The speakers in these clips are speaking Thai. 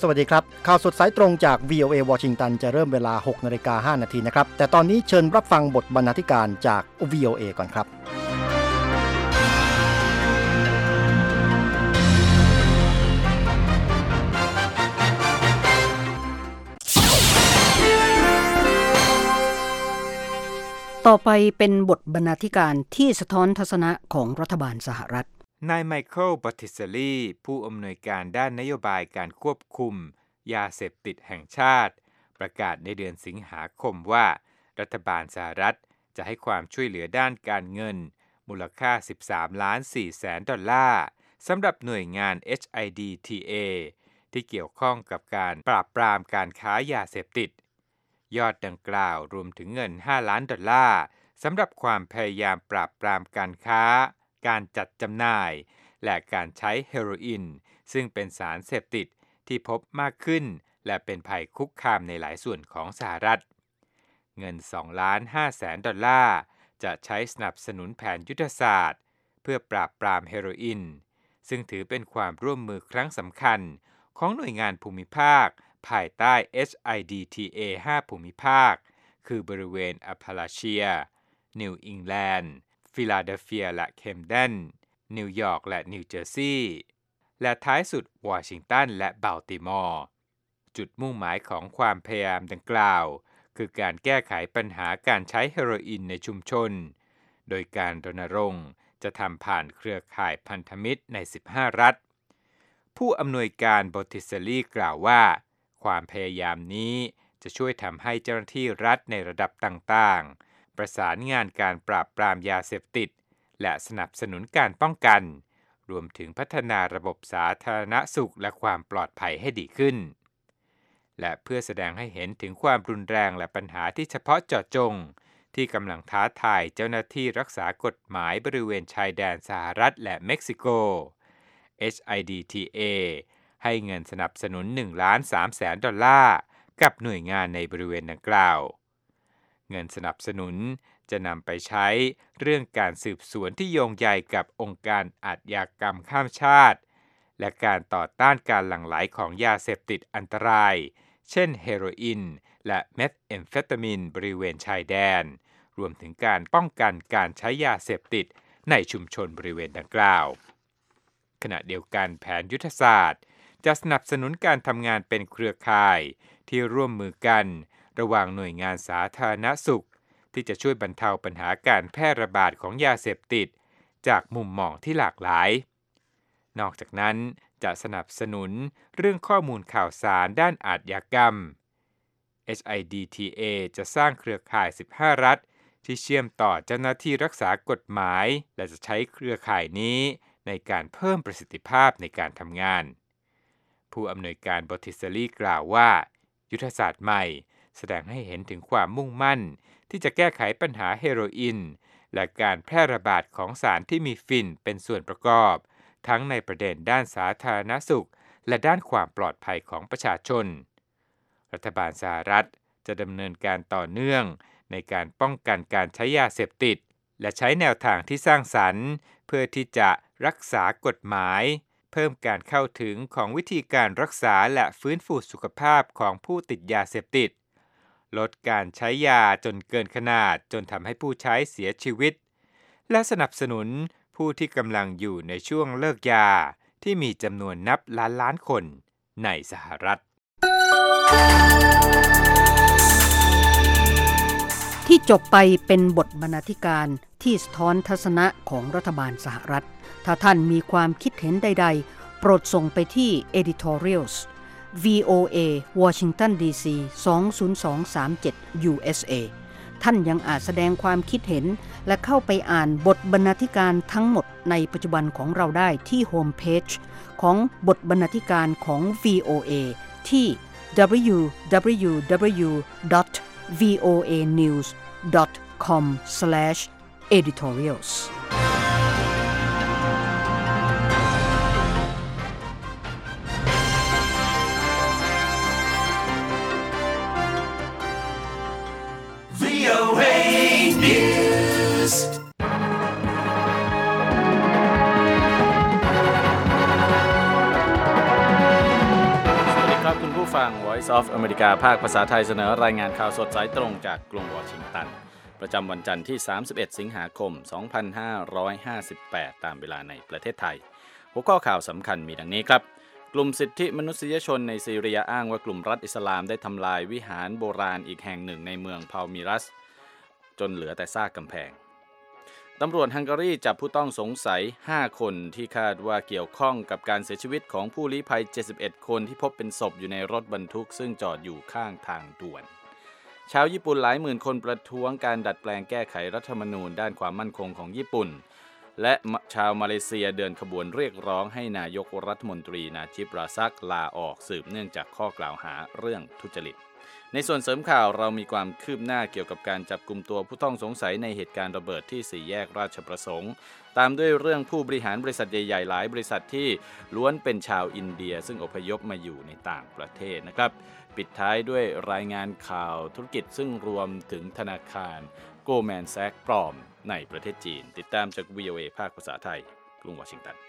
วัสดีครับข่าวสดสายตรงจาก VOA วอชิงตันจะเริ่มเวลา 6:05 น.นะครับแต่ตอนนี้เชิญรับฟังบทบรรณาธิการจาก VOA ก่อนครับต่อไปเป็นบทบรรณาธิการที่สะท้อนทัศนะของรัฐบาลสหรัฐนายไมเคิล บอตติสเซลีผู้อำนวยการด้านนโยบายการควบคุมยาเสพติดแห่งชาติประกาศในเดือนสิงหาคมว่ารัฐบาลสหรัฐจะให้ความช่วยเหลือด้านการเงินมูลค่า 13.4 ล้านดอลลาร์สำหรับหน่วยงาน HIDTA ที่เกี่ยวข้องกับการปราบปรามการค้ายาเสพติดยอดดังกล่าวรวมถึงเงิน 5 ล้านดอลลาร์สำหรับความพยายามปราบปรามการค้าการจัดจำหน่ายและการใช้เฮโรอีนซึ่งเป็นสารเสพติดที่พบมากขึ้นและเป็นภัยคุกคามในหลายส่วนของสหรัฐเงิน 2.5 แสนดอลลาร์จะใช้สนับสนุนแผนยุทธศาสตร์เพื่อปราบปรามเฮโรอีนซึ่งถือเป็นความร่วมมือครั้งสำคัญของหน่วยงานภูมิภาคภายใต้ HIDTA 5 ภูมิภาคคือบริเวณอัปพาลาเชียนิวอิงแลนด์ฟิลาเดลเฟียและเคมเดนนิวยอร์กและนิวเจอร์ซีย์และท้ายสุดวอชิงตันและบัลติมอร์จุดมุ่งหมายของความพยายามดังกล่าวคือการแก้ไขปัญหาการใช้เฮโรอีนในชุมชนโดยการรณรงค์จะทำผ่านเครือข่ายพันธมิตรใน15รัฐผู้อำนวยการบอตติสเซลีกล่าวว่าความพยายามนี้จะช่วยทำให้เจ้าหน้าที่รัฐในระดับต่างๆประสานงานการปราบปรามยาเสพติดและสนับสนุนการป้องกันรวมถึงพัฒนาระบบสาธารณสุขและความปลอดภัยให้ดีขึ้นและเพื่อแสดงให้เห็นถึงความรุนแรงและปัญหาที่เฉพาะเจาะจงที่กำลังท้าทายเจ้าหน้าที่รักษากฎหมายบริเวณชายแดนสหรัฐและเม็กซิโก HIDTA ให้เงินสนับสนุน 1.3 แสนดอลลาร์กับหน่วยงานในบริเวณดังกล่าวเงินสนับสนุนจะนำไปใช้เรื่องการสืบสวนที่โยงใยกับองค์การอาชญากรรมข้ามชาติและการต่อต้านการหลั่งไหลของยาเสพติดอันตรายเช่นเฮโรอีนและเมทแอมเฟตามีนบริเวณชายแดนรวมถึงการป้องกันการใช้ยาเสพติดในชุมชนบริเวณดังกล่าวขณะเดียวกันแผนยุทธศาสตร์จะสนับสนุนการทำงานเป็นเครือข่ายที่ร่วมมือกันระหว่างหน่วยงานสาธารณสุขที่จะช่วยบรรเทาปัญหาการแพร่ระบาดของยาเสพติดจากมุมมองที่หลากหลายนอกจากนั้นจะสนับสนุนเรื่องข้อมูลข่าวสารด้านอาชญากรรม HIDTA จะสร้างเครือข่าย 15 รัฐที่เชื่อมต่อเจ้าหน้าที่รักษากฎหมายและจะใช้เครือข่ายนี้ในการเพิ่มประสิทธิภาพในการทำงานผู้อำนวยการบอตติสเซลีกล่าวว่ายุทธศาสตร์ใหม่แสดงให้เห็นถึงความมุ่งมั่นที่จะแก้ไขปัญหาเฮโรอีนและการแพร่ระบาดของสารที่มีฝิ่นเป็นส่วนประกอบทั้งในประเด็นด้านสาธารณสุขและด้านความปลอดภัยของประชาชนรัฐบาลสหรัฐจะดำเนินการต่อเนื่องในการป้องกันการใช้ยาเสพติดและใช้แนวทางที่สร้างสรรค์เพื่อที่จะรักษากฎหมายเพิ่มการเข้าถึงของวิธีการรักษาและฟื้นฟูสุขภาพของผู้ติดยาเสพติดลดการใช้ยาจนเกินขนาดจนทำให้ผู้ใช้เสียชีวิตและสนับสนุนผู้ที่กำลังอยู่ในช่วงเลิกยาที่มีจำนวนนับล้านคนในสหรัฐที่จบไปเป็นบทบรรณาธิการที่สะท้อนทัศนะของรัฐบาลสหรัฐถ้าท่านมีความคิดเห็นใดๆโปรดส่งไปที่ editorials VOA Washington DC 20237 USA ท่านยังอาจแสดงความคิดเห็นและเข้าไปอ่านบทบรรณาธิการทั้งหมดในปัจจุบันของเราได้ที่โฮมเพจของบทบรรณาธิการของ VOA ที่ www.voanews.com/editorials VOA News สวัสดีครับคุณ Voice of America ภาคภาษาไทยเสนอรายงานข่าวสดสายตรงจากกรุงวอชิงตันประจำวันจันทร์ที่31สิงหาคม2558ตามเวลาในประเทศไทยหัวข้อข่าวสำคัญมีดังนี้ครับกลุ่มสิทธิมนุษยชนในซีเรียอ้างว่ากลุ่มรัฐอิสลามได้ทำลายวิหารโบราณอีกแห่งหนึ่งในเมืองพาลมิรัสจนเหลือแต่ซากกำแพงตำรวจฮังการีจับผู้ต้องสงสัย5คนที่คาดว่าเกี่ยวข้องกับการเสียชีวิตของผู้ลี้ภัย71คนที่พบเป็นศพอยู่ในรถบรรทุกซึ่งจอดอยู่ข้างทางด่วนชาวญี่ปุ่นหลายหมื่นคนประท้วงการดัดแปลงแก้ไขรัฐธรรมนูญด้านความมั่นคงของญี่ปุ่นและชาวมาเลเซียเดินขบวนเรียกร้องให้นายกรัฐมนตรีนาจิบ ราซักลาออกสืบเนื่องจากข้อกล่าวหาเรื่องทุจริตในส่วนเสริมข่าวเรามีความคืบหน้าเกี่ยวกับการจับกุมตัวผู้ต้องสงสัยในเหตุการณ์ระเบิดที่4แยกราชประสงค์ตามด้วยเรื่องผู้บริหารบริษัทใหญ่ๆหลายบริษัทที่ล้วนเป็นชาวอินเดียซึ่งอพยพมาอยู่ในต่างประเทศนะครับปิดท้ายด้วยรายงานข่าวธุรกิจซึ่งรวมถึงธนาคารโกลแมนแซกปลอมในประเทศจีนติดตามจาก VOA ภาคภาษาไทยกรุงวอชิงตัน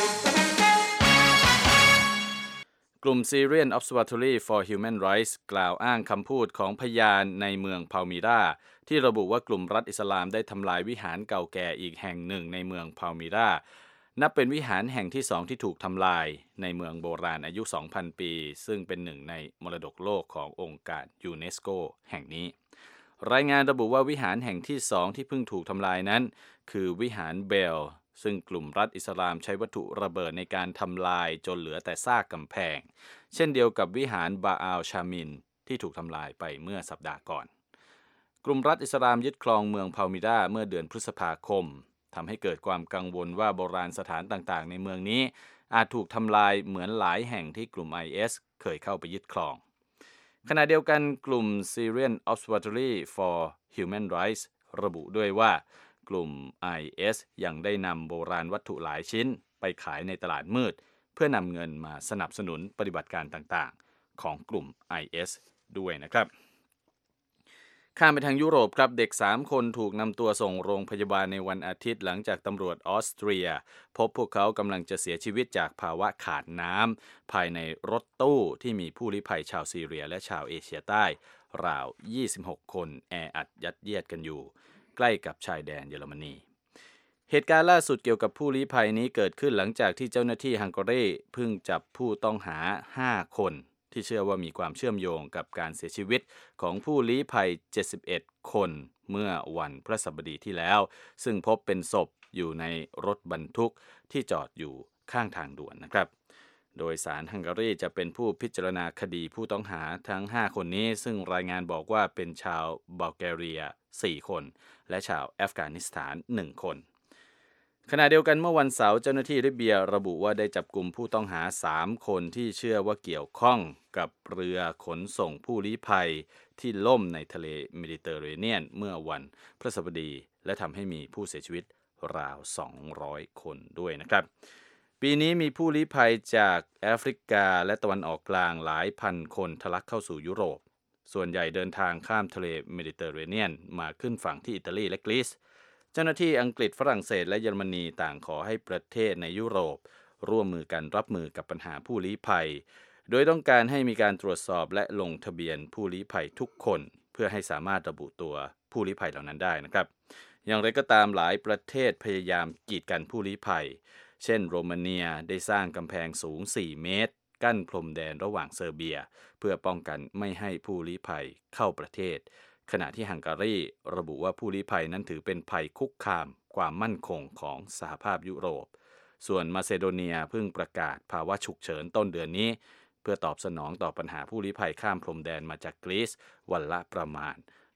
กลุ่ม Syrian Observatory for Human Rights กล่าวอ้างคำพูดของพยานในเมืองพาลมิราที่ระบุว่ากลุ่มรัฐอิสลามได้ทำลายวิหารเก่าแก่อีกแห่งหนึ่งในเมืองพาลมิรานับเป็นวิหารแห่งที่2ที่ถูกทำลายในเมืองโบราณอายุ 2,000 ปีซึ่งเป็นหนึ่งในมรดกโลกขององค์การยูเนสโกแห่งนี้รายงานระบุว่าวิหารแห่งที่2ที่เพิ่งถูกทำลายนั้นคือวิหารเบลซึ่งกลุ่มรัฐอิสลามใช้วัตถุระเบิดในการทำลายจนเหลือแต่ซากกำแพงเช่นเดียวกับวิหารบาอัลชามินที่ถูกทำลายไปเมื่อสัปดาห์ก่อนกลุ่มรัฐอิสลามยึดครองเมืองพาลมิราเมื่อเดือนพฤษภาคมทำให้เกิดความกังวลว่าโบราณสถานต่างๆในเมืองนี้อาจถูกทำลายเหมือนหลายแห่งที่กลุ่ม IS เคยเข้าไปยึดครองขณะเดียวกันกลุ่ม Syrian Observatory for Human Rights ระบุด้วยว่ากลุ่ม IS ยังได้นำโบราณวัตถุหลายชิ้นไปขายในตลาดมืดเพื่อนำเงินมาสนับสนุนปฏิบัติการต่างๆของกลุ่ม IS ด้วยนะครับข้ามไปทางยุโรปครับเด็ก3คนถูกนำตัวส่งโรงพยาบาลในวันอาทิตย์หลังจากตำรวจออสเตรียพบพวกเขากำลังจะเสียชีวิตจากภาวะขาดน้ำภายในรถตู้ที่มีผู้ลี้ภัยชาวซีเรียและชาวเอเชียใต้ราว26คนแออัดยัดเยียดกันอยู่ใกล้กับชายแดนเยอรมนีเหตุการณ์ล่าสุดเกี่ยวกับผู้ลี้ภัยนี้เกิดขึ้นหลังจากที่เจ้าหน้าที่ฮังการีเพิ่งจับผู้ต้องหา5คนที่เชื่อว่ามีความเชื่อมโยงกับการเสียชีวิตของผู้ลี้ภัย71คนเมื่อวันพฤหัสบดีที่แล้วซึ่งพบเป็นศพอยู่ในรถบรรทุกที่จอดอยู่ข้างทางด่วนนะครับโดยศาลฮังการีจะเป็นผู้พิจารณาคดีผู้ต้องหาทั้ง5คนนี้ซึ่งรายงานบอกว่าเป็นชาวบัลแกเรีย4คนและชาวอัฟกานิสถาน1คนขณะเดียวกันเมื่อวันเสาร์เจ้าหน้าที่ลิเบียระบุว่าได้จับกุมผู้ต้องหา3คนที่เชื่อว่าเกี่ยวข้องกับเรือขนส่งผู้ลี้ภัยที่ล่มในทะเลเมดิเตอร์เรเนียนเมื่อวันพฤหัสบดีและทำให้มีผู้เสียชีวิตราว200คนด้วยนะครับปีนี้มีผู้ลี้ภัยจากแอฟริกาและตะวันออกกลางหลายพันคนทะลักเข้าสู่ยุโรปส่วนใหญ่เดินทางข้ามทะเลเมดิเตอร์เรเนียนมาขึ้นฝั่งที่อิตาลีและกรีซเจ้าหน้าที่อังกฤษฝรั่งเศสและเยอรมนีต่างขอให้ประเทศในยุโรปร่วมมือกันรับมือกับปัญหาผู้ลี้ภัยโดยต้องการให้มีการตรวจสอบและลงทะเบียนผู้ลี้ภัยทุกคนเพื่อให้สามารถระบุตัวผู้ลี้ภัยเหล่านั้นได้นะครับอย่างไรก็ตามหลายประเทศพยายามกีดกันผู้ลี้ภัยเช่นโรมาเนียได้สร้างกำแพงสูง4เมตรกั้นพรมแดนระหว่างเซอร์เบียเพื่อป้องกันไม่ให้ผู้ลี้ภัยเข้าประเทศขณะที่ฮังการีระบุว่าผู้ลี้ภัยนั้นถือเป็นภัยคุกคามความมั่นคงของสหภาพยุโรปส่วนมาซิโดเนียเพิ่งประกาศภาวะฉุกเฉินต้นเดือนนี้เพื่อตอบสนองต่อปัญหาผู้ลี้ภัยข้ามพรมแดนมาจากกรีซวันละประมาณ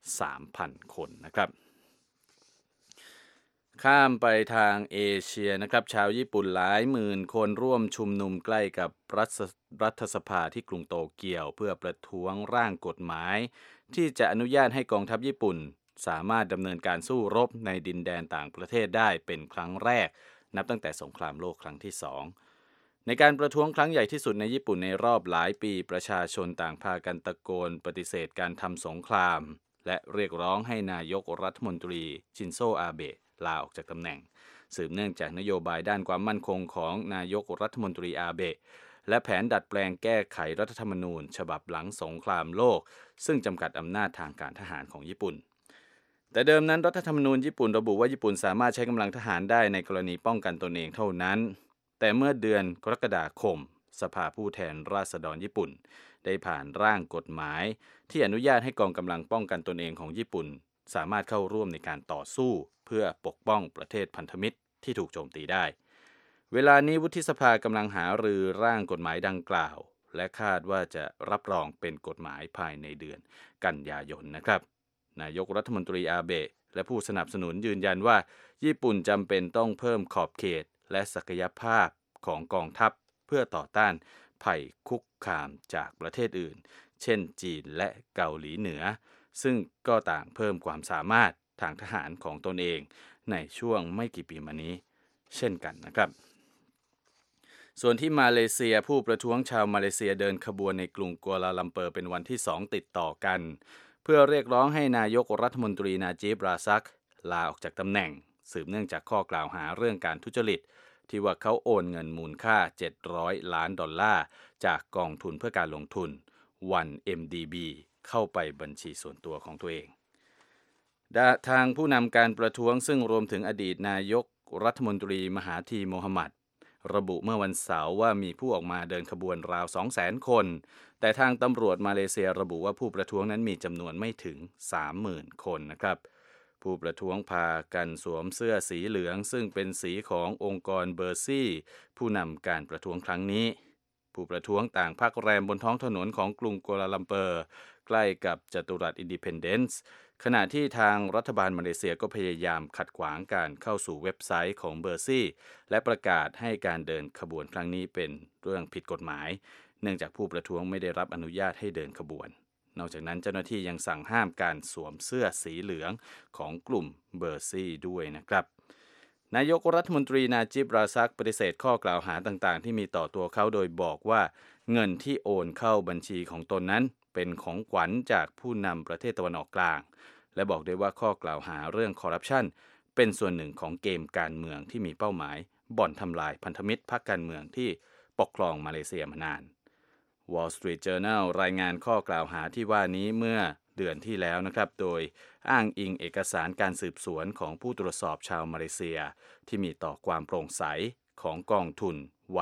3,000 คนนะครับข้ามไปทางเอเชียนะครับชาวญี่ปุ่นหลายหมื่นคนร่วมชุมนุมใกล้กับรัฐสภาที่กรุงโตเกียวเพื่อประท้วงร่างกฎหมายที่จะอนุญาตให้กองทัพญี่ปุ่นสามารถดำเนินการสู้รบในดินแดนต่างประเทศได้เป็นครั้งแรกนับตั้งแต่สงครามโลกครั้งที่2ในการประท้วงครั้งใหญ่ที่สุดในญี่ปุ่นในรอบหลายปีประชาชนต่างพากันตะโกนปฏิเสธการทำสงครามและเรียกร้องให้นายกรัฐมนตรีชินโซอาเบะลาออกจากตำแหน่งสืบเนื่องจากนโยบายด้านความมั่นคงของนายกรัฐมนตรีอาเบะและแผนดัดแปลงแก้ไขรัฐธรรมนูญฉบับหลังสงครามโลกซึ่งจำกัดอำนาจทางการทหารของญี่ปุ่นแต่เดิมนั้นรัฐธรรมนูญญี่ปุ่นระบุว่าญี่ปุ่นสามารถใช้กำลังทหารได้ในกรณีป้องกันตนเองเท่านั้นแต่เมื่อเดือนกรกฎาคมสภาผู้แทนราษฎรญี่ปุ่นได้ผ่านร่างกฎหมายที่อนุญาตให้กองกำลังป้องกันตนเองของญี่ปุ่นสามารถเข้าร่วมในการต่อสู้เพื่อปกป้องประเทศพันธมิตรที่ถูกโจมตีได้เวลานี้วุฒิสภากำลังหารือร่างกฎหมายดังกล่าวและคาดว่าจะรับรองเป็นกฎหมายภายในเดือนกันยายนนะครับนายกรัฐมนตรีอาเบะและผู้สนับสนุนยืนยันว่าญี่ปุ่นจำเป็นต้องเพิ่มขอบเขตและศักยภาพของกองทัพเพื่อต่อต้านภัยคุกคามจากประเทศอื่นเช่นจีนและเกาหลีเหนือซึ่งก็ต่างเพิ่มความสามารถทางทหารของตนเองในช่วงไม่กี่ปีมานี้เช่นกันนะครับส่วนที่มาเลเซียผู้ประท้วงชาวมาเลเซียเดินขบวนในกรุงกัวลาลัมเปอร์เป็นวันที่2ติดต่อกันเพื่อเรียกร้องให้นายกรัฐมนตรีนาจิบ ราซักลาออกจากตำแหน่งสืบเนื่องจากข้อกล่าวหาเรื่องการทุจริตที่ว่าเขาโอนเงินมูลค่า$700 ล้านจากกองทุนเพื่อการลงทุน 1MDB เข้าไปบัญชีส่วนตัวของตัวเองทางผู้นำการประท้วงซึ่งรวมถึงอดีตนายกรัฐมนตรีมหาธีโมฮัมหมัดระบุเมื่อวันเสาร์ว่ามีผู้ออกมาเดินขบวนราว 200,000 คนแต่ทางตำรวจมาเลเซียระบุว่าผู้ประท้วงนั้นมีจำนวนไม่ถึง 30,000 คนนะครับผู้ประท้วงพากันสวมเสื้อสีเหลืองซึ่งเป็นสีขององค์กรเบอร์ซี่ผู้นำการประท้วงครั้งนี้ผู้ประท้วงต่างพักแรมบนท้องถนนของกรุงกัวลาลัมเปอร์ใกล้กับจัตุรัสอินดิเพนเดนซ์ขณะที่ทางรัฐบาลมาเลเซียก็พยายามขัดขวางการเข้าสู่เว็บไซต์ของเบอร์ซี่และประกาศให้การเดินขบวนครั้งนี้เป็นเรื่องผิดกฎหมายเนื่องจากผู้ประท้วงไม่ได้รับอนุญาตให้เดินขบวนนอกจากนั้นเจ้าหน้าที่ยังสั่งห้ามการสวมเสื้อสีเหลืองของกลุ่มเบอร์ซี่ด้วยนะครับนายกรัฐมนตรีนาจิบ ราซักปฏิเสธข้อกล่าวหาต่างๆที่มีต่อตัวเขาโดยบอกว่าเงินที่โอนเข้าบัญชีของตนนั้นเป็นของขวัญจากผู้นำประเทศตะวันออกกลางและบอกด้วยว่าข้อกล่าวหาเรื่องคอร์รัปชันเป็นส่วนหนึ่งของเกมการเมืองที่มีเป้าหมายบ่อนทำลายพันธมิตรพรรคการเมืองที่ปกครองมาเลเซียมานาน Wall Street Journal รายงานข้อกล่าวหาที่ว่านี้เมื่อเดือนที่แล้วนะครับโดยอ้างอิงเอกสารการสืบสวนของผู้ตรวจสอบชาวมาเลเซียที่มีต่อความโปร่งใสของกองทุน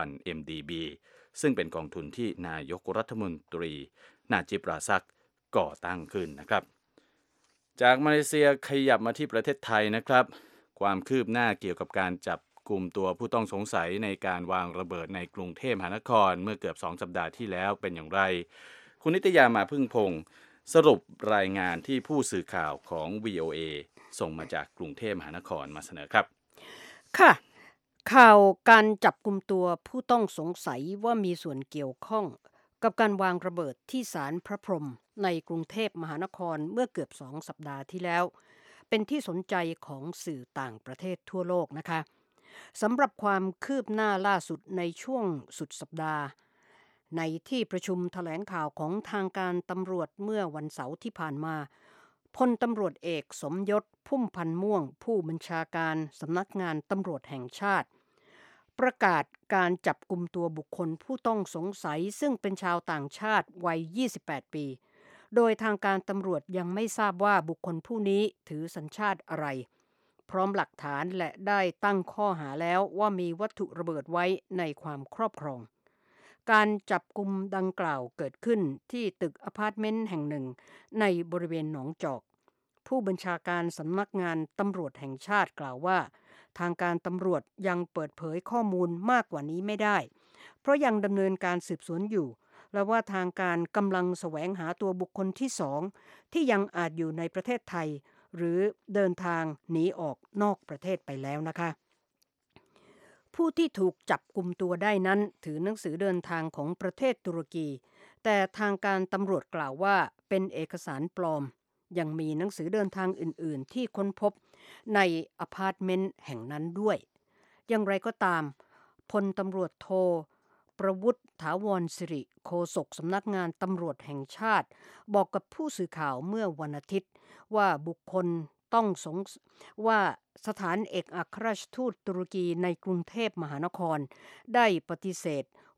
1MDB ซึ่งเป็นกองทุนที่นายกรัฐมนตรีนาจิบ ราซักก่อตั้งขึ้นนะครับจากมาเลเซียขยับมาที่ประเทศไทยนะครับความคืบหน้าเกี่ยวกับการจับกลุ่มตัวผู้ต้องสงสัยในการวางระเบิดในกรุงเทพมหานครเมื่อเกือบ2 สัปดาห์ที่แล้วเป็นอย่างไรคุณนิตยามาพึ่งพงศ์สรุปรายงานที่ผู้สื่อข่าวของ VOA ส่งมาจากกรุงเทพมหานครมาเสนอครับค่ะข่าวการจับกุมตัวผู้ต้องสงสัยว่ามีส่วนเกี่ยวข้องกับการวางระเบิดที่ศาลพระพรหมในกรุงเทพมหานครเมื่อเกือบ2 สัปดาห์ที่แล้วเป็นที่สนใจของสื่อต่างประเทศทั่วโลกนะคะสำหรับความคืบหน้าล่าสุดในช่วงสุดสัปดาห์ในที่ประชุมแถลงข่าวของทางการตำรวจเมื่อวันเสาร์ที่ผ่านมาพลตำรวจเอกสมยศพุ่มพันธ์ม่วงผู้บัญชาการสำนักงานตำรวจแห่งชาติประกาศการจับกุมตัวบุคคลผู้ต้องสงสัยซึ่งเป็นชาวต่างชาติวัย28 ปีโดยทางการตำรวจยังไม่ทราบว่าบุคคลผู้นี้ถือสัญชาติอะไรพร้อมหลักฐานและได้ตั้งข้อหาแล้วว่ามีวัตถุระเบิดไว้ในความครอบครองการจับกุมดังกล่าวเกิดขึ้นที่ตึกอพาร์ตเมนต์แห่งหนึ่งในบริเวณหนองจอกผู้บัญชาการสำนักงานตำรวจแห่งชาติกล่าวว่าทางการตำรวจยังเปิดเผยข้อมูลมากกว่านี้ไม่ได้เพราะยังดำเนินการสืบสวนอยู่และว่าทางการกำลังแสวงหาตัวบุคคลที่2ที่ยังอาจอยู่ในประเทศไทยหรือเดินทางหนีออกนอกประเทศไปแล้วนะคะผู้ที่ถูกจับกุมตัวได้นั้นถือหนังสือเดินทางของประเทศตุรกีแต่ทางการตำรวจกล่าวว่าเป็นเอกสารปลอมยังมีหนังสือเดินทางอื่นๆที่ค้นพบในอพาร์ตเมนต์แห่งนั้นด้วยอย่างไรก็ตามพลตำรวจโทประวุฒิถาวรสิริโฆษกสำนักงานตำรวจแห่งชาติบอกกับผู้สื่อข่าวเมื่อวันอาทิตย์ว่าบุคคลต้องว่าสถานเอกอัครราชทูตตุรกีในกรุงเทพมหานครได้ปฏิเสธ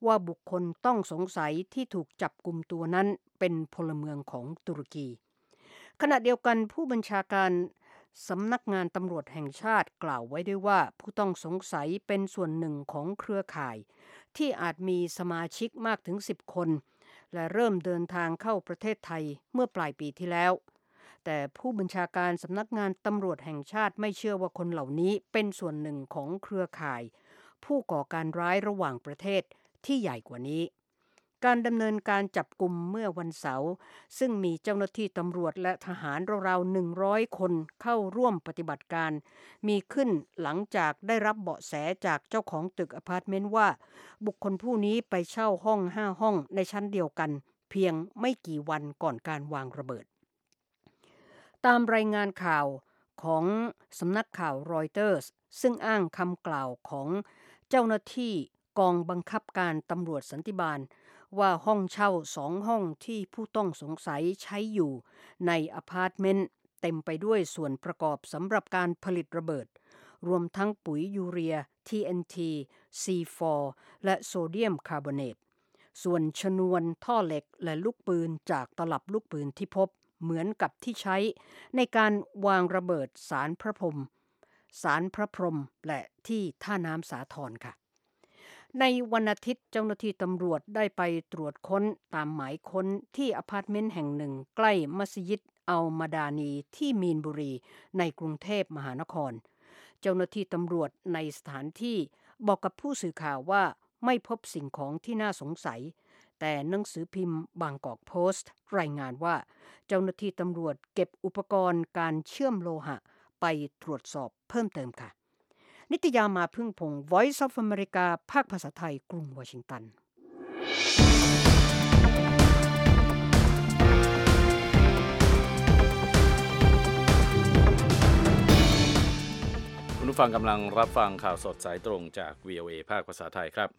ว่าบุคคลต้องสงสัยที่ถูกจับกุมตัวนั้นเป็นพลเมืองของตุรกีขณะเดียวกันผู้บัญชาการสำนักงานตำรวจแห่งชาติกล่าวไว้ด้วยว่าผู้ต้องสงสัยเป็นส่วนหนึ่งของเครือข่ายที่อาจมีสมาชิกมากถึง10 คนและเริ่มเดินทางเข้าประเทศไทยเมื่อปลายปีที่แล้วแต่ผู้บัญชาการสำนักงานตำรวจแห่งชาติไม่เชื่อว่าคนเหล่านี้เป็นส่วนหนึ่งของเครือข่ายผู้ก่อการร้ายระหว่างประเทศที่ใหญ่กว่านี้การดำเนินการจับกุมเมื่อวันเสาร์ซึ่งมีเจ้าหน้าที่ตำรวจและทหารราวๆ100 คนเข้าร่วมปฏิบัติการมีขึ้นหลังจากได้รับเบาะแสจากเจ้าของตึกอพาร์ตเมนต์ว่าบุคคลผู้นี้ไปเช่าห้อง5 ห้องในชั้นเดียวกันเพียงไม่กี่วันก่อนการวางระเบิดตามรายงานข่าวของสำนักข่าวรอยเตอร์สซึ่งอ้างคำกล่าวของเจ้าหน้าที่กองบังคับการตำรวจสันติบาลว่าห้องเช่า2 ห้องที่ผู้ต้องสงสัยใช้อยู่ในอพาร์ตเมนต์เต็มไปด้วยส่วนประกอบสำหรับการผลิตระเบิดรวมทั้งปุ๋ยยูเรีย TNT C4 และโซเดียมคาร์บอเนตส่วนชนวนท่อเหล็กและลูกปืนจากตลับลูกปืนที่พบเหมือนกับที่ใช้ในการวางระเบิดศาลพระพรหมและที่ท่าน้ำสาทรค่ะในวันอาทิตย์เจ้าหน้าที่ตำรวจได้ไปตรวจค้นตามหมายค้นที่อพาร์ตเมนต์แห่งหนึ่งใกล้มัสยิดอัลมาดานีที่มีนบุรีในกรุงเทพมหานครเจ้าหน้าที่ตำรวจในสถานที่บอกกับผู้สื่อข่าวว่าไม่พบสิ่งของที่น่าสงสัยแต่หนังสือพิมพ์บางกอกโพสต์รายงานว่าเจ้าหน้าที่ตำรวจเก็บอุปกรณ์การเชื่อมโลหะไปตรวจสอบเพิ่มเติมค่ะนิตยามาพึ่งพงศ์ Voice of America ภาคภาษาไทยกรุงวอชิงตันคุณผู้ฟังกำลังรับฟังข่าวสดสายตรงจาก VOA ภาคภาษาไทยครับ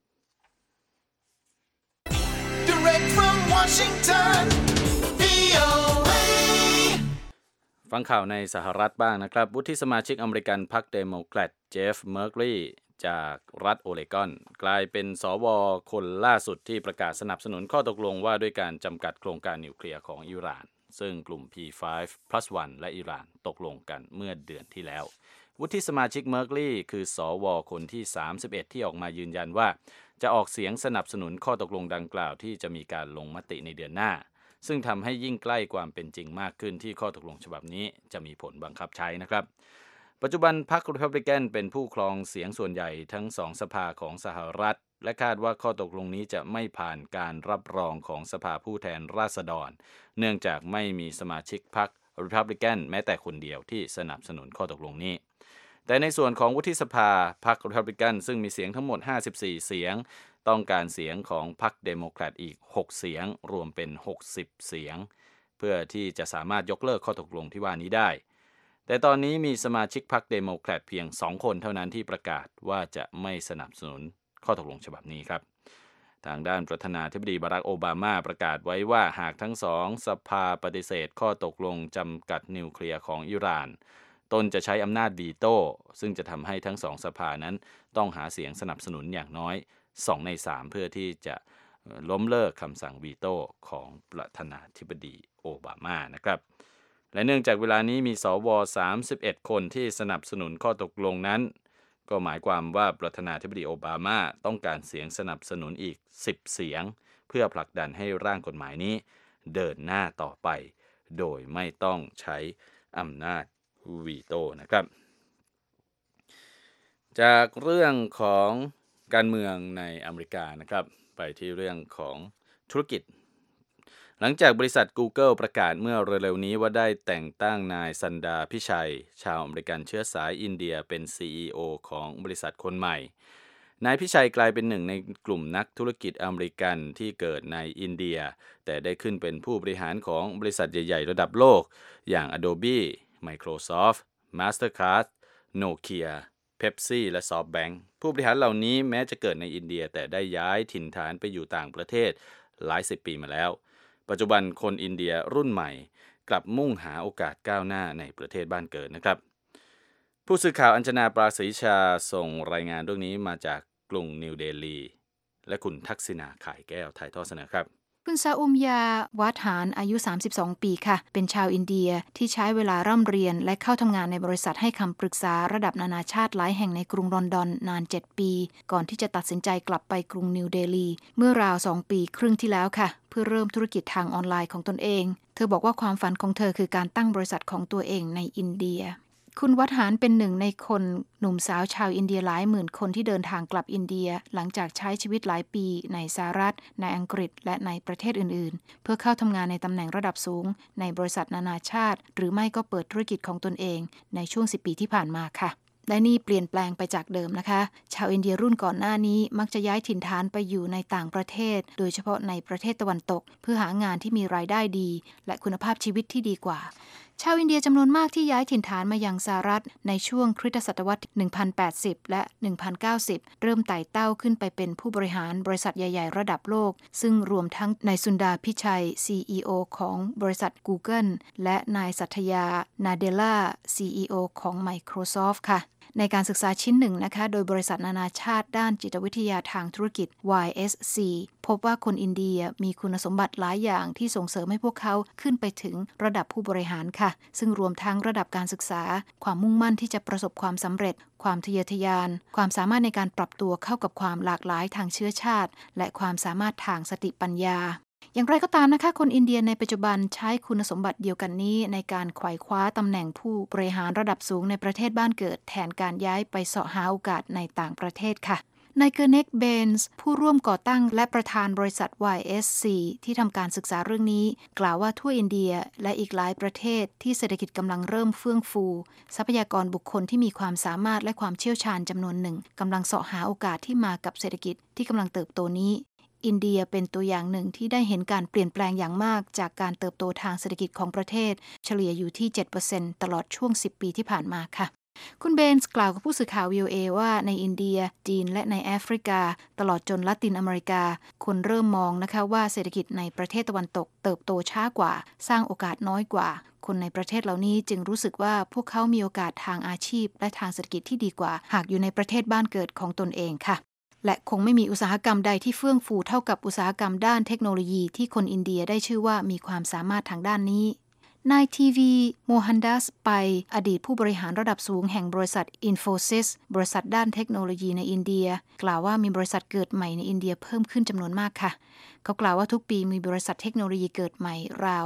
Direct from Washington, VOA. ฟังข่าวในสหรัฐบ้างนะครับวุฒิสมาชิกอเมริกันพรรคเดโมแครตเจฟเมอร์กลีย์จากรัฐโอเลกอนกลายเป็นสวคนล่าสุดที่ประกาศสนับสนุนข้อตกลงว่าด้วยการจำกัดโครงการนิวเคลียร์ของอิหร่านซึ่งกลุ่ม P5+1 และอิหร่านตกลงกันเมื่อเดือนที่แล้ววุฒิสมาชิกเมอร์กลีย์คือสวคนที่31ที่ออกมายืนยันว่าจะออกเสียงสนับสนุนข้อตกลงดังกล่าวที่จะมีการลงมติในเดือนหน้าซึ่งทำให้ยิ่งใกล้ความเป็นจริงมากขึ้นที่ข้อตกลงฉบับนี้จะมีผลบังคับใช้นะครับปัจจุบันพรรครีพับลิกันเป็นผู้ครองเสียงส่วนใหญ่ทั้ง2สภาของสหรัฐและคาดว่าข้อตกลงนี้จะไม่ผ่านการรับรองของสภาผู้แทนราษฎรเนื่องจากไม่มีสมาชิกพรรครีพับลิกันแม้แต่คนเดียวที่สนับสนุนข้อตกลงนี้แต่ในส่วนของวุฒิสภาพรรครีพับลิกันซึ่งมีเสียงทั้งหมด54เสียงต้องการเสียงของพรรคเดโมแครตอีก6เสียงรวมเป็น60เสียงเพื่อที่จะสามารถยกเลิกข้อตกลงที่ว่านี้ได้แต่ตอนนี้มีสมาชิกพรรคเดโมแครตเพียง2คนเท่านั้นที่ประกาศว่าจะไม่สนับสนุนข้อตกลงฉบับนี้ครับทางด้านประธานาธิบดีบารักโอบามาประกาศไว้ว่าหากทั้ง2สภาปฏิเสธข้อตกลงจำกัดนิวเคลียร์ของอิหร่านตนจะใช้อำนาจวีโต้ซึ่งจะทำให้ทั้ง2สภานั้นต้องหาเสียงสนับสนุนอย่างน้อย2 ใน 3เพื่อที่จะล้มเลิกคำสั่งวีโต้ของประธานาธิบดีโอบามานะครับและเนื่องจากเวลานี้มีสว31คนที่สนับสนุนข้อตกลงนั้นก็หมายความว่าประธานาธิบดีโอบามาต้องการเสียงสนับสนุนอีก10เสียงเพื่อผลักดันให้ร่างกฎหมายนี้เดินหน้าต่อไปโดยไม่ต้องใช้อำนาจวีโต้นะครับจากเรื่องของการเมืองในอเมริกานะครับไปที่เรื่องของธุรกิจหลังจากบริษัท Google ประกาศเมื่อเร็วๆนี้ว่าได้แต่งตั้งนายซันดาพิชัยชาวอเมริกันเชื้อสายอินเดียเป็น CEO ของบริษัทคนใหม่นายพิชัยกลายเป็นหนึ่งในกลุ่มนักธุรกิจอเมริกันที่เกิดในอินเดียแต่ได้ขึ้นเป็นผู้บริหารของบริษัทใหญ่ๆระดับโลกอย่าง Adobe, Microsoft, Mastercard, Nokia Pepsi และ SoftBank ผู้บริหารเหล่านี้แม้จะเกิดในอินเดียแต่ได้ย้ายถิ่นฐานไปอยู่ต่างประเทศหลาย10 ปีมาแล้วปัจจุบันคนอินเดียรุ่นใหม่กลับมุ่งหาโอกาสก้าวหน้าในประเทศบ้านเกิดนะครับผู้สื่อข่าวอัญชนาปราศรีชาส่งรายงานเรื่องนี้มาจากกรุงนิวเดลีและคุณทักษิณาข่ายแก้วถ่ายทอดเสนอครับคุณซาอุมยาวัฒานอายุ32ปีค่ะเป็นชาวอินเดียที่ใช้เวลาร่ำเรียนและเข้าทำงานในบริษัทให้คำปรึกษาระดับนานาชาติหลายแห่งในกรุงลอนดอนนาน7ปีก่อนที่จะตัดสินใจกลับไปกรุงนิวเดลีเมื่อราว2ปีครึ่งที่แล้วค่ะเพื่อเริ่มธุรกิจทางออนไลน์ของตนเองเธอบอกว่าความฝันของเธอคือการตั้งบริษัทของตัวเองในอินเดียคุณวัฒานเป็นหนึ่งในคนหนุ่มสาวชาวอินเดียหลายหมื่นคนที่เดินทางกลับอินเดียหลังจากใช้ชีวิตหลายปีในสหรัฐในอังกฤษและในประเทศอื่นๆเพื่อเข้าทำงานในตำแหน่งระดับสูงในบริษัทนานาชาติหรือไม่ก็เปิดธุรกิจของตนเองในช่วง10ปีที่ผ่านมาค่ะและนี่เปลี่ยนแปลงไปจากเดิมนะคะชาวอินเดียรุ่นก่อนหน้านี้มักจะย้ายถิ่นฐานไปอยู่ในต่างประเทศโดยเฉพาะในประเทศตะวันตกเพื่อหางานที่มีรายได้ดีและคุณภาพชีวิตที่ดีกว่าชาวอินเดียจำนวนมากที่ย้ายถิ่นฐานมายังสหรัฐในช่วงคริสตศตวรรษ 1080 และ 1090 เริ่มไต่เต้าขึ้นไปเป็นผู้บริหารบริษัทใหญ่ๆระดับโลกซึ่งรวมทั้งนายสุนดาพิชัย CEO ของบริษัท Google และนายสัทยา นาเดล่า CEO ของ Microsoft ค่ะในการศึกษาชิ้นหนึ่งนะคะโดยบริษัทนานาชาติด้านจิตวิทยาทางธุรกิจ YSC พบว่าคนอินเดียมีคุณสมบัติหลายอย่างที่ส่งเสริมให้พวกเขาขึ้นไปถึงระดับผู้บริหารค่ะซึ่งรวมทั้งระดับการศึกษาความมุ่งมั่นที่จะประสบความสำเร็จความทะเยอทะยานความสามารถในการปรับตัวเข้ากับความหลากหลายทางเชื้อชาติและความสามารถทางสติปัญญาอย่างไรก็ตามนะคะคนอินเดียในปัจจุบันใช้คุณสมบัติเดียวกันนี้ในการไขว่คว้าตำแหน่งผู้บริหารระดับสูงในประเทศบ้านเกิดแทนการย้ายไปเสาะหาโอกาสในต่างประเทศค่ะนายเกอร์เน็กเบนส์ผู้ร่วมก่อตั้งและประธานบริษัท YSC ที่ทำการศึกษาเรื่องนี้กล่าวว่าทั่วอินเดียและอีกหลายประเทศที่เศรษฐกิจกำลังเริ่มเฟื่องฟูทรัพยากรบุคคลที่มีความสามารถและความเชี่ยวชาญจำนวนหนึ่งกำลังเสาะหาโอกาสที่มากับเศรษฐกิจที่กำลังเติบโตนี้อินเดียเป็นตัวอย่างหนึ่งที่ได้เห็นการเปลี่ยนแปลงอย่างมากจากการเติบโตทางเศรษฐกิจของประเทศเฉลี่ยอยู่ที่ 7% ตลอดช่วง10ปีที่ผ่านมาค่ะคุณเบนส์กล่าวกับผู้สื่อข่าว VOA ว่าในอินเดียจีนและในแอฟริกาตลอดจนละตินอเมริกาคนเริ่มมองนะคะว่าเศรษฐกิจในประเทศตะวันตกเติบโตช้ากว่าสร้างโอกาสน้อยกว่าคนในประเทศเหล่านี้จึงรู้สึกว่าพวกเขามีโอกาสทางอาชีพและทางเศรษฐกิจที่ดีกว่าหากอยู่ในประเทศบ้านเกิดของตนเองค่ะและคงไม่มีอุตสาหกรรมใดที่เฟื่องฟูเท่ากับอุตสาหกรรมด้านเทคโนโลยีที่คนอินเดียได้ชื่อว่ามีความสามารถทางด้านนี้นายทีวีโมฮันดัสไปอดีตผู้บริหารระดับสูงแห่งบริษัท Infosys บริษัทด้านเทคโนโลยีในอินเดียกล่าวว่ามีบริษัทเกิดใหม่ในอินเดียเพิ่มขึ้นจำนวนมากค่ะเขากล่าวว่าทุกปีมีบริษัทเทคโนโลยีเกิดใหม่ราว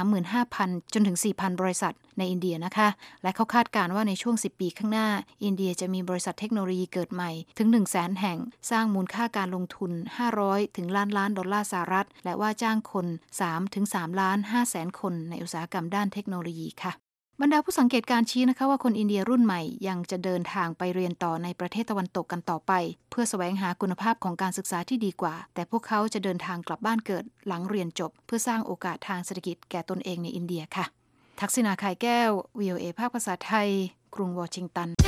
35,000 จนถึง 4,000 บริษัทในอินเดียนะคะและเขาคาดการณ์ว่าในช่วง10ปีข้างหน้าอินเดียจะมีบริษัทเทคโนโลยีเกิดใหม่ถึง 100,000 แห่งสร้างมูลค่าการลงทุน500ถึงล้านดอลลาร์สหรัฐและว่าจ้างคน3ถึง3ล้าน5แสนคนในอุตสาหกรรมด้านเทคโนโลยีค่ะบรรดาผู้สังเกตการชี้นะคะว่าคนอินเดียรุ่นใหม่ยังจะเดินทางไปเรียนต่อในประเทศตะวันตกกันต่อไปเพื่อแสวงหาคุณภาพของการศึกษาที่ดีกว่าแต่พวกเขาจะเดินทางกลับบ้านเกิดหลังเรียนจบเพื่อสร้างโอกาสทางเศรษฐกิจแก่ตนเองในอินเดียค่ะทักษิณาข่ายแก้ว VOA ภาคภาษาไทยกรุงวอชิงตัน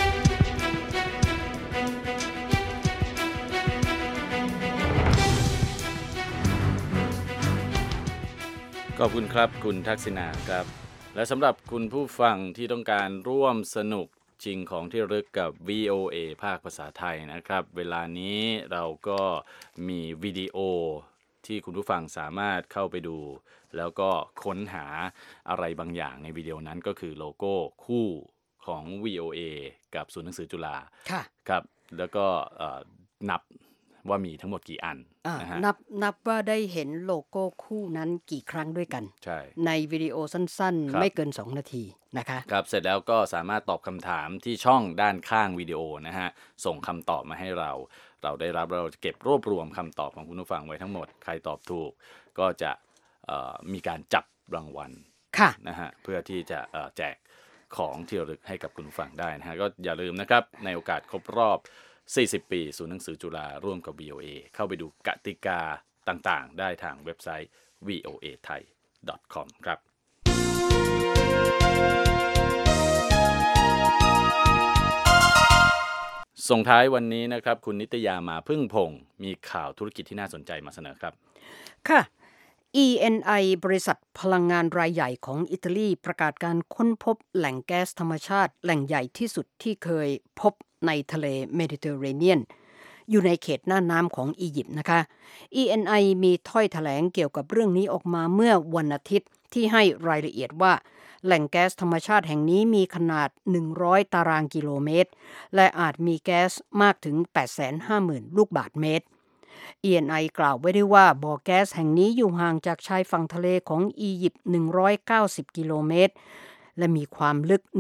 ขอบคุณครับคุณทักษิณาครับและสำหรับคุณผู้ฟังที่ต้องการร่วมสนุกชิงของที่ระลึกกับ VOA ภาคภาษาไทยนะครับเวลานี้เราก็มีวิดีโอที่คุณผู้ฟังสามารถเข้าไปดูแล้วก็ค้นหาอะไรบางอย่างในวิดีโอนั้นก็คือโลโก้คู่ของ VOA กับศูนย์หนังสือจุฬาครับแล้วก็นับว่ามีทั้งหมดกี่อันนะฮะนับว่าได้เห็นโลโก้คู่นั้นกี่ครั้งด้วยกันในวิดีโอสั้นๆไม่เกิน2นาทีนะคะครับเสร็จแล้วก็สามารถตอบคำถามที่ช่องด้านข้างวิดีโอนะฮะส่งคำตอบมาให้เราได้รับเราเก็บรวบรวมคำตอบของคุณผู้ฟังไว้ทั้งหมดใครตอบถูกก็จะมีการจับรางวัลนะฮะเพื่อที่จะแจกของที่ระลึกให้กับคุณผู้ฟังได้นะฮะก็อย่าลืมนะครับในโอกาสครบรอบ40 ปีศูนย์หนังสือจุฬาร่วมกับ VOA เข้าไปดูกติกาต่างๆได้ทางเว็บไซต์ voathai.com ครับส่งท้ายวันนี้นะครับคุณนิตยามาพึ่งพงศ์มีข่าวธุรกิจที่น่าสนใจมาเสนอครับค่ะ ENI บริษัทพลังงานรายใหญ่ของอิตาลีประกาศการค้นพบแหล่งแก๊สธรรมชาติแหล่งใหญ่ที่สุดที่เคยพบในทะเลเมดิเตอร์เรเนียนอยู่ในเขตหน้าน้ำของอียิปต์นะคะ ENI มีถ้อยแถลงเกี่ยวกับเรื่องนี้ออกมาเมื่อวันอาทิตย์ที่ให้รายละเอียดว่าแหล่งแก๊สธรรมชาติแห่งนี้มีขนาด100ตารางกิโลเมตรและอาจมีแก๊สมากถึง 850,000 ลูกบาศก์เมตร ENI กล่าวไว้ด้วยว่าบ่อแก๊สแห่งนี้อยู่ห่างจากชายฝั่งทะเลของอียิปต์190กิโลเมตรและมีความลึก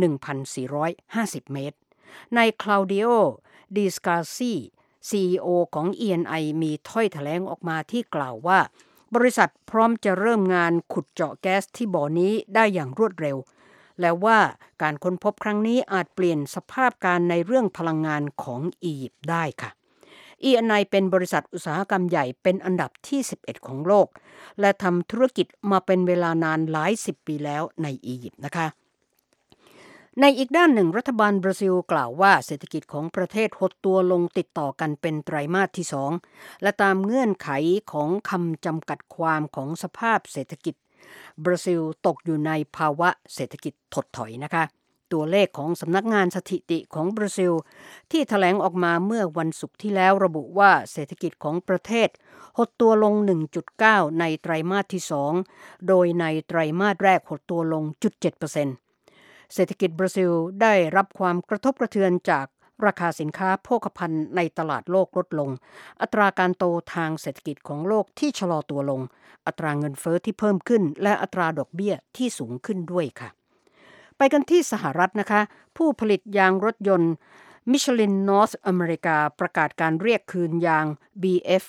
1,450 เมตรนายคลาวดิโอ ดิสกาซี CEO ของ ENI มีถ้อยแถลงออกมาที่กล่าวว่าบริษัทพร้อมจะเริ่มงานขุดเจาะแก๊สที่บ่อนี้ได้อย่างรวดเร็วและว่าการค้นพบครั้งนี้อาจเปลี่ยนสภาพการในเรื่องพลังงานของอียิปต์ได้ค่ะ ENI เป็นบริษัทอุตสาหกรรมใหญ่เป็นอันดับที่11ของโลกและทำธุรกิจมาเป็นเวลานานหลาย10ปีแล้วในอียิปต์นะคะในอีกด้านหนึ่งรัฐบาลบราซิลกล่าวว่าเศรษฐกิจของประเทศหดตัวลงติดต่อกันเป็นไตรมาสที่2และตามเงื่อนไขของคำจำกัดความของสภาพเศรษฐกิจบราซิลตกอยู่ในภาวะเศรษฐกิจถดถอยนะคะตัวเลขของสำนักงานสถิติของบราซิลที่แถลงออกมาเมื่อวันศุกร์ที่แล้วระบุว่าเศรษฐกิจของประเทศหดตัวลง 1.9 ในไตรมาสที่2โดยในไตรมาสแรกหดตัวลง 0.7%เศรษฐกิจบราซิลได้รับความกระทบกระเทือนจากราคาสินค้าโภคภัณฑ์ในตลาดโลกลดลงอัตราการโตทางเศรษฐกิจของโลกที่ชะลอตัวลงอัตราเงินเฟ้อที่เพิ่มขึ้นและอัตราดอกเบี้ยที่สูงขึ้นด้วยค่ะไปกันที่สหรัฐนะคะผู้ผลิตยางรถยนต์ Michelin North America ประกาศการเรียกคืนยาง BF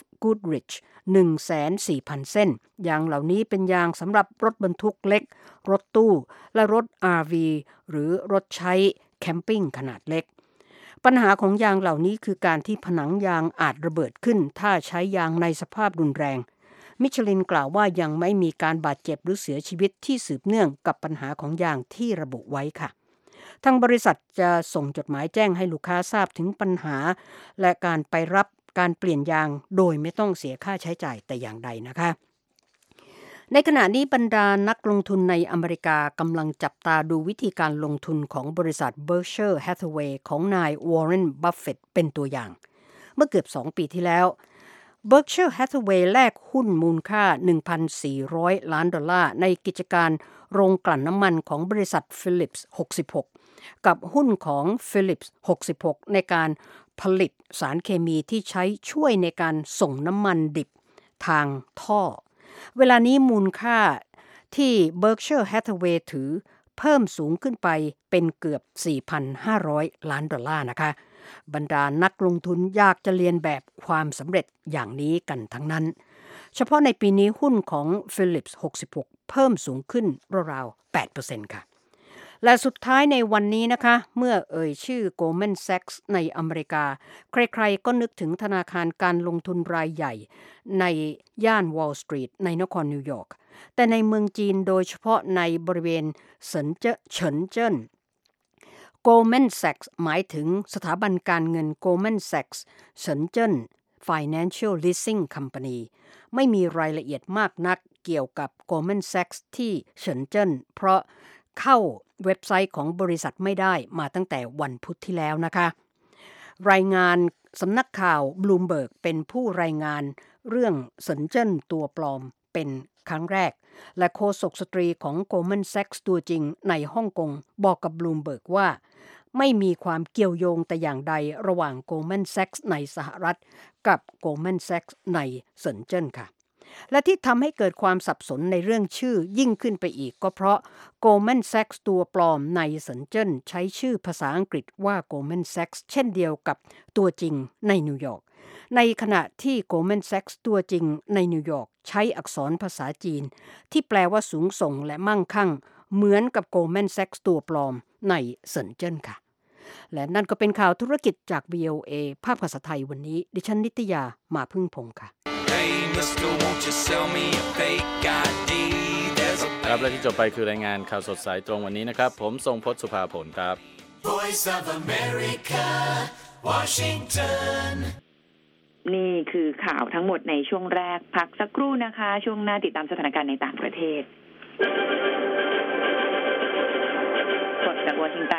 Goodrich140,000 เส้นยางเหล่านี้เป็นยางสำหรับรถบรรทุกเล็กรถตู้และรถ RV หรือรถใช้แคมปิ้งขนาดเล็กปัญหาของยางเหล่านี้คือการที่ผนังยางอาจระเบิดขึ้นถ้าใช้ยางในสภาพรุนแรงมิชลินกล่าวว่ายังไม่มีการบาดเจ็บหรือเสียชีวิตที่สืบเนื่องกับปัญหาของยางที่ระบุไว้ค่ะทางบริษัทจะส่งจดหมายแจ้งให้ลูกค้าทราบถึงปัญหาและการไปรับการเปลี่ยนยางโดยไม่ต้องเสียค่าใช้จ่ายแต่อย่างใดนะคะในขณะนี้บรรดานักลงทุนในอเมริกากำลังจับตาดูวิธีการลงทุนของบริษัท Berkshire Hathaway ของนายวอร์เรน บัฟเฟตต์เป็นตัวอย่างเมื่อเกือบ2ปีที่แล้ว Berkshire Hathaway แลกหุ้นมูลค่า 1,400 ล้านดอลลาร์ในกิจการโรงกลั่นน้ำมันของบริษัท Phillips 66กับหุ้นของ Phillips 66ในการผลิตสารเคมีที่ใช้ช่วยในการส่งน้ำมันดิบทางท่อเวลานี้มูลค่าที่ Berkshire Hathaway ถือเพิ่มสูงขึ้นไปเป็นเกือบ 4,500 ล้านดอลลาร์นะคะบรรดานักลงทุนอยากจะเรียนแบบความสำเร็จอย่างนี้กันทั้งนั้นเฉพาะในปีนี้หุ้นของ Phillips 66เพิ่มสูงขึ้นราวๆ 8% ค่ะและสุดท้ายในวันนี้นะคะเมื่อเอ่ยชื่อ Goldman Sachs ในอเมริกาใครๆก็นึกถึงธนาคารการลงทุนรายใหญ่ในย่าน Wall Street ในนครนิวยอร์กแต่ในเมืองจีนโดยเฉพาะในบริเวณเฉินเจิ้น Goldman Sachs หมายถึงสถาบันการเงิน Goldman Sachs เฉินเจิ้น Financial Leasing Company ไม่มีรายละเอียดมากนักเกี่ยวกับ Goldman Sachs ที่เฉินเจิ้นเพราะเข้าเว็บไซต์ของบริษัทไม่ได้มาตั้งแต่วันพุธที่แล้วนะคะรายงานสำนักข่าว Bloomberg เป็นผู้รายงานเรื่องเฉินเจิ้นตัวปลอมเป็นครั้งแรกและโฆษกสตรีของ Goldman Sachs ตัวจริงในฮ่องกงบอกกับ Bloomberg ว่าไม่มีความเกี่ยวโยงแต่อย่างใดระหว่าง Goldman Sachs ในสหรัฐกับ Goldman Sachs ในเฉินเจิ้นค่ะและที่ทำให้เกิดความสับสนในเรื่องชื่อยิ่งขึ้นไปอีกก็เพราะ Goldman Sachs ตัวปลอมในเซินเจิ้นใช้ชื่อภาษาอังกฤษว่า Goldman Sachs เช่นเดียวกับตัวจริงในนิวยอร์กในขณะที่ Goldman Sachs ตัวจริงในนิวยอร์กใช้อักษรภาษาจีนที่แปลว่าสูงส่งและมั่งคั่งเหมือนกับ Goldman Sachs ตัวปลอมในเซินเจิ้นค่ะและนั่นก็เป็นข่าวธุรกิจจาก VOA ภาคภาษาไทยวันนี้ดิฉันนิตยามาพึ่งพงษ์ค่ะครับและที่จบไปคือรายงานข่าวสดสายตรงวันนี้นะครับผมทรงพจน์สุภาผลครับ Voice of America Washington นี่คือข่าวทั้งหมดในช่วงแรกพักสักครู่นะคะช่วงหน้าติดตามสถานการณ์ในต่างประเทศสดจากวอชิงตัน